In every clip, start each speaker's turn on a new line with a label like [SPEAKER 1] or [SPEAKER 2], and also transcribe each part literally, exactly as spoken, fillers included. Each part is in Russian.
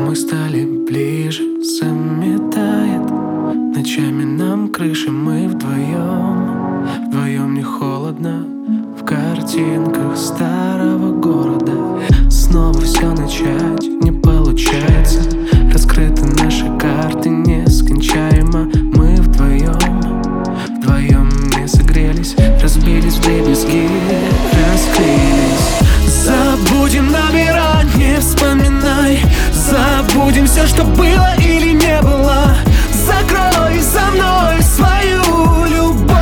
[SPEAKER 1] Мы стали ближе, заметает ночами нам крыши, мы вдвоем. Вдвоем не холодно в картинках старого города. Снова все начать не получается. Раскрыты наши карты нескончаемо. Мы вдвоем, вдвоем не согрелись, разбились вдребезги, расклеились. Забудем номера, не вспоминай. Забудем все, что было или не было. Закрой за мной свою любовь.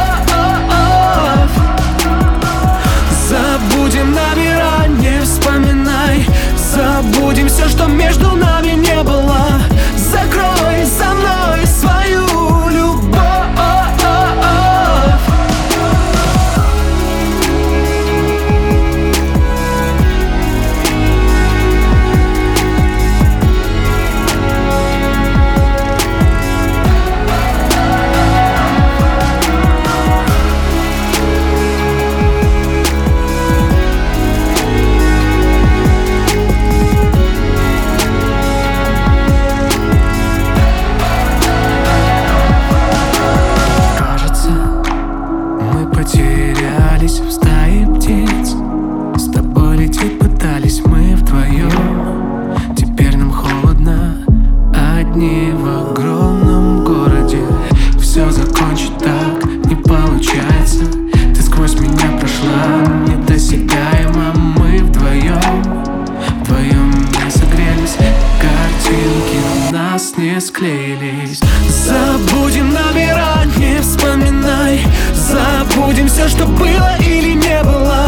[SPEAKER 1] Забудем номера, не вспоминай. Забудем все, что между нами не было. Закрой за мной свою любовь. Потерялись в стае птиц, с тобой лететь пытались мы вдвоем. Теперь нам холодно, одни в огромном городе. Все закончить так не получается. Ты сквозь меня прошла, недосягаемо. Мы вдвоем, вдвоем не согрелись. Картинки у нас не склеились. Забудем номера, не вспоминай. Забудем все, что было или не было.